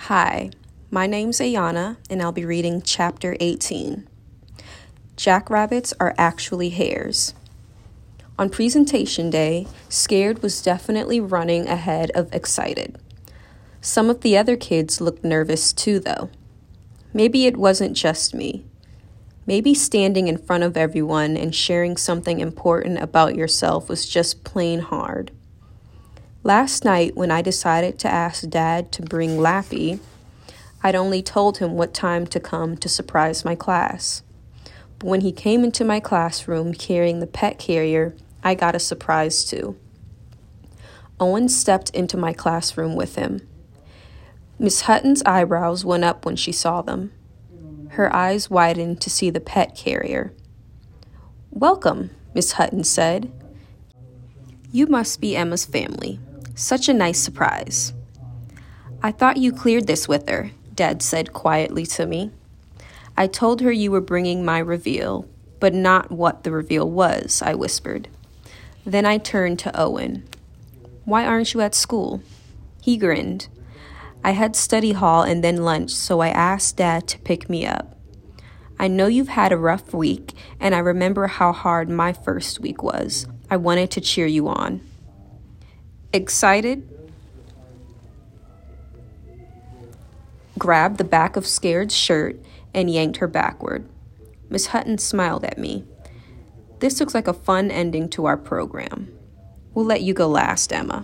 Hi, my name's Ayana, and I'll be reading Chapter 18. Jackrabbits are actually hares. On presentation day, Scared was definitely running ahead of Excited. Some of the other kids looked nervous too, though. Maybe it wasn't just me. Maybe standing in front of everyone and sharing something important about yourself was just plain hard. Last night, when I decided to ask Dad to bring Lappy, I'd only told him what time to come to surprise my class. But when he came into my classroom carrying the pet carrier, I got a surprise too. Owen stepped into my classroom with him. Miss Hutton's eyebrows went up when she saw them. Her eyes widened to see the pet carrier. "Welcome," Miss Hutton said. "You must be Emma's family. Such a nice surprise." "I thought you cleared this with her," Dad said quietly to me. "I told her you were bringing my reveal, but not what the reveal was," I whispered. Then I turned to Owen. "Why aren't you at school?" He grinned. "I had study hall and then lunch, so I asked Dad to pick me up. I know you've had a rough week, and I remember how hard my first week was. I wanted to cheer you on." Excited grabbed the back of Scared's shirt and yanked her backward. Miss Hutton smiled at me. "This looks like a fun ending to our program. We'll let you go last, Emma."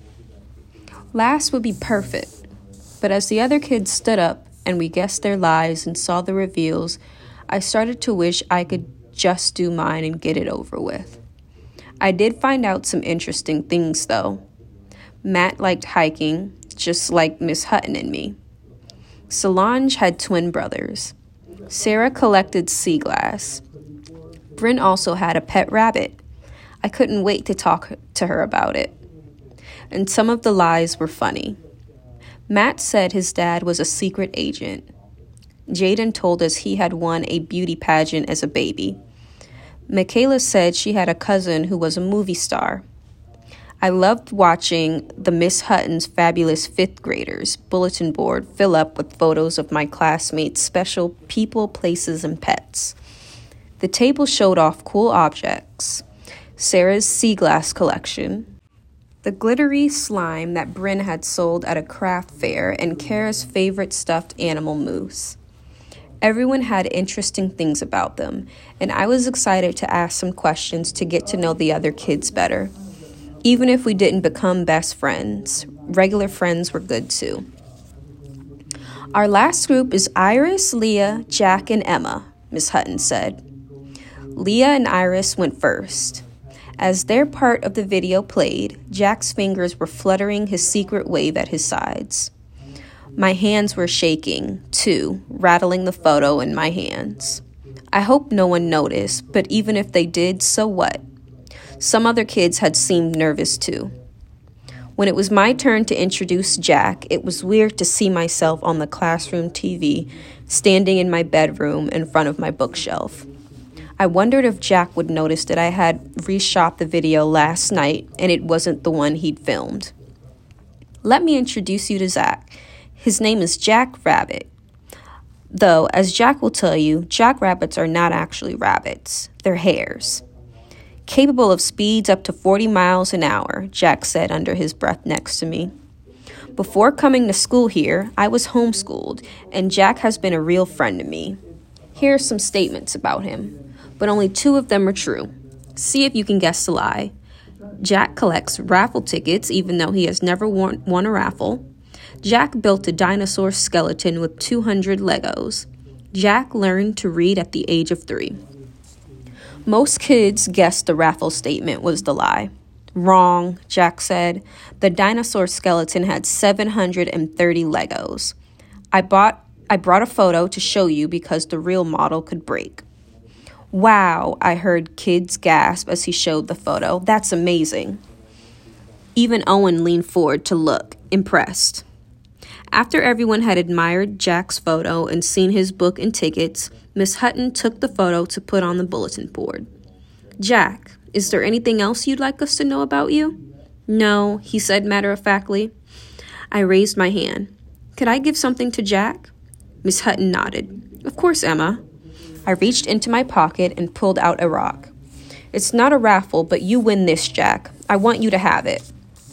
Last would be perfect, but as the other kids stood up and we guessed their lies and saw the reveals, I started to wish I could just do mine and get it over with. I did find out some interesting things, though. Matt liked hiking, just like Miss Hutton and me. Solange had twin brothers. Sarah collected sea glass. Bryn also had a pet rabbit. I couldn't wait to talk to her about it. And some of the lies were funny. Matt said his dad was a secret agent. Jaden told us he had won a beauty pageant as a baby. Michaela said she had a cousin who was a movie star. I loved watching the Miss Hutton's fabulous fifth graders bulletin board fill up with photos of my classmates' special people, places, and pets. The table showed off cool objects, Sarah's sea glass collection, the glittery slime that Bryn had sold at a craft fair, and Kara's favorite stuffed animal moose. Everyone had interesting things about them, and I was excited to ask some questions to get to know the other kids better. Even if we didn't become best friends, regular friends were good too. "Our last group is Iris, Leah, Jack, and Emma," Miss Hutton said. Leah and Iris went first. As their part of the video played, Jack's fingers were fluttering his secret wave at his sides. My hands were shaking, too, rattling the photo in my hands. I hope no one noticed, but even if they did, so what? Some other kids had seemed nervous too. When it was my turn to introduce Jack, it was weird to see myself on the classroom TV, standing in my bedroom in front of my bookshelf. I wondered if Jack would notice that I had reshot the video last night and it wasn't the one he'd filmed. "Let me introduce you to Zach. His name is Jack Rabbit. Though, as Jack will tell you, jackrabbits are not actually rabbits. They're hares. Capable of speeds up to 40 miles an hour, Jack said under his breath next to me. Before coming to school here, I was homeschooled, and Jack has been a real friend to me. Here are some statements about him, but only 2 of them are true. See if you can guess the lie. Jack collects raffle tickets even though he has never won a raffle. Jack built a dinosaur skeleton with 200 Legos. Jack learned to read at the age of 3. Most kids guessed the raffle statement was the lie. Wrong, Jack said. The dinosaur skeleton had 730 Legos. I brought a photo to show you because the real model could break. Wow, I heard kids gasp as he showed the photo. That's amazing. Even Owen leaned forward to look, impressed. After everyone had admired Jack's photo and seen his book and tickets, Miss Hutton took the photo to put on the bulletin board. "Jack, is there anything else you'd like us to know about you?" "No," he said matter-of-factly. I raised my hand. Could I give something to Jack? Miss Hutton nodded. Of course, Emma. I reached into my pocket and pulled out a rock. It's not a raffle, but you win this, Jack. I want you to have it.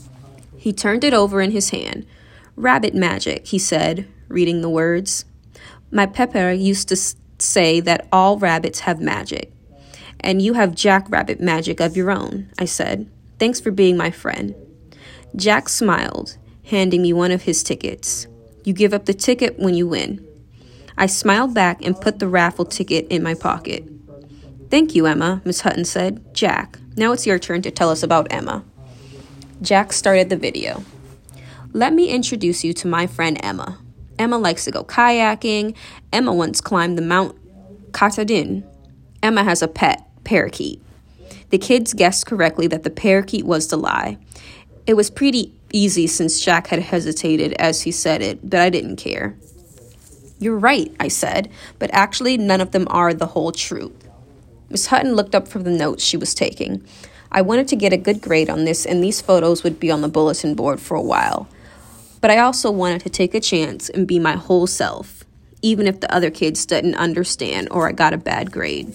He turned it over in his hand. Rabbit magic, he said, reading the words. My pepper used to say that all rabbits have magic. And you have jackrabbit magic of your own, I said. Thanks for being my friend. Jack smiled, handing me one of his tickets. You give up the ticket when you win. I smiled back and put the raffle ticket in my pocket. Thank you, Emma, Miss Hutton said. Jack, now it's your turn to tell us about Emma. Jack started the video. Let me introduce you to my friend Emma. Emma likes to go kayaking. Emma once climbed the Mount Katahdin. Emma has a pet, parakeet. The kids guessed correctly that the parakeet was the lie. It was pretty easy since Jack had hesitated as he said it, but I didn't care. You're right, I said, but actually none of them are the whole truth. Miss Hutton looked up from the notes she was taking. I wanted to get a good grade on this, and these photos would be on the bulletin board for a while. But I also wanted to take a chance and be my whole self, even if the other kids didn't understand or I got a bad grade.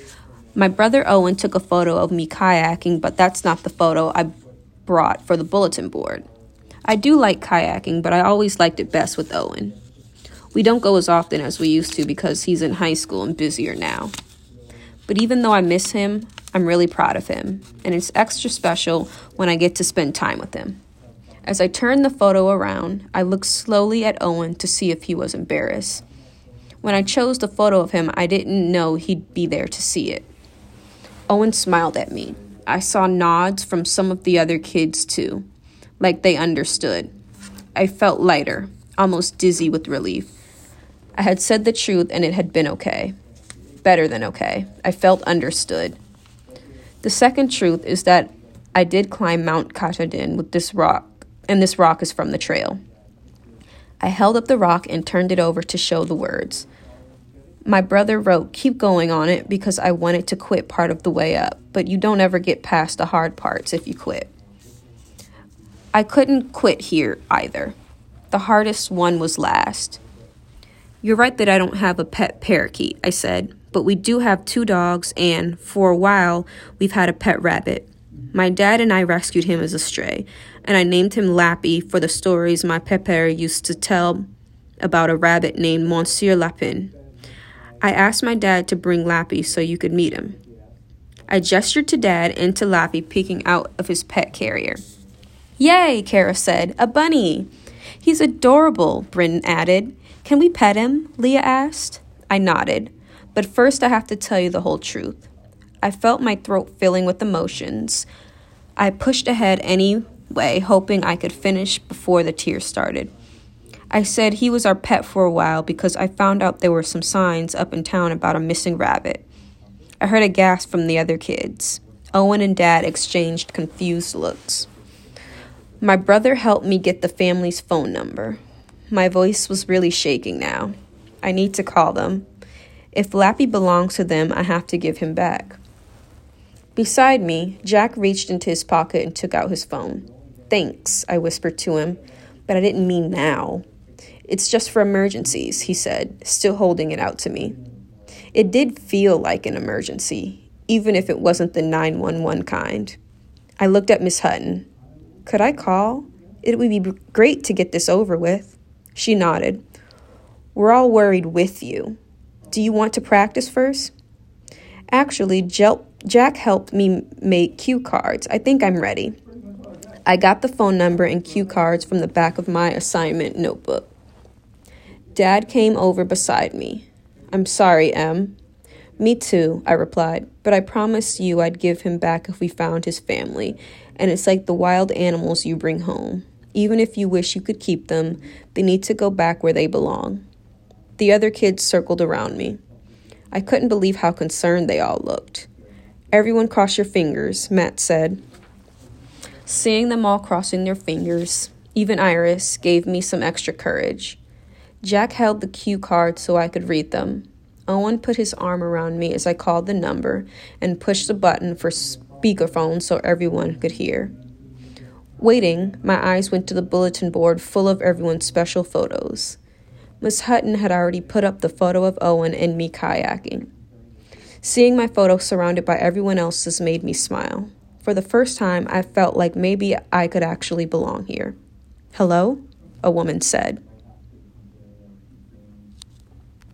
My brother Owen took a photo of me kayaking, but that's not the photo I brought for the bulletin board. I do like kayaking, but I always liked it best with Owen. We don't go as often as we used to because he's in high school and busier now. But even though I miss him, I'm really proud of him, and it's extra special when I get to spend time with him. As I turned the photo around, I looked slowly at Owen to see if he was embarrassed. When I chose the photo of him, I didn't know he'd be there to see it. Owen smiled at me. I saw nods from some of the other kids too, like they understood. I felt lighter, almost dizzy with relief. I had said the truth and it had been okay. Better than okay. I felt understood. The second truth is that I did climb Mount Katahdin with this rock, and this rock is from the trail. I held up the rock and turned it over to show the words. My brother wrote, keep going on it because I wanted to quit part of the way up, but you don't ever get past the hard parts if you quit. I couldn't quit here either. The hardest one was last. You're right that I don't have a pet parakeet, I said, but we do have 2 dogs and, for a while, we've had a pet rabbit. My dad and I rescued him as a stray, and I named him Lappy for the stories my pepper used to tell about a rabbit named Monsieur Lapin. I asked my dad to bring Lappy so you could meet him. I gestured to Dad and to Lappy peeking out of his pet carrier. Yay, Kara said, a bunny. He's adorable, Bryn added. Can we pet him? Leah asked. I nodded, but first I have to tell you the whole truth. I felt my throat filling with emotions. I pushed ahead anyway, hoping I could finish before the tears started. I said he was our pet for a while because I found out there were some signs up in town about a missing rabbit. I heard a gasp from the other kids. Owen and Dad exchanged confused looks. My brother helped me get the family's phone number. My voice was really shaking now. I need to call them. If Lappy belongs to them, I have to give him back. Beside me, Jack reached into his pocket and took out his phone. Thanks, I whispered to him, but I didn't mean now. It's just for emergencies, he said, still holding it out to me. It did feel like an emergency, even if it wasn't the 911 kind. I looked at Miss Hutton. Could I call? It would be great to get this over with. She nodded. We're all worried with you. Do you want to practice first? Actually, Jack helped me make cue cards. I think I'm ready. I got the phone number and cue cards from the back of my assignment notebook. Dad came over beside me. I'm sorry, Em. Me too, I replied, but I promised you I'd give him back if we found his family, and it's like the wild animals you bring home. Even if you wish you could keep them, they need to go back where they belong. The other kids circled around me. I couldn't believe how concerned they all looked. Everyone cross your fingers, Matt said. Seeing them all crossing their fingers, even Iris, gave me some extra courage. Jack held the cue cards so I could read them. Owen put his arm around me as I called the number and pushed the button for speakerphone so everyone could hear. Waiting, my eyes went to the bulletin board full of everyone's special photos. Miss Hutton had already put up the photo of Owen and me kayaking. Seeing my photo surrounded by everyone else's made me smile. For the first time, I felt like maybe I could actually belong here. "Hello?" a woman said.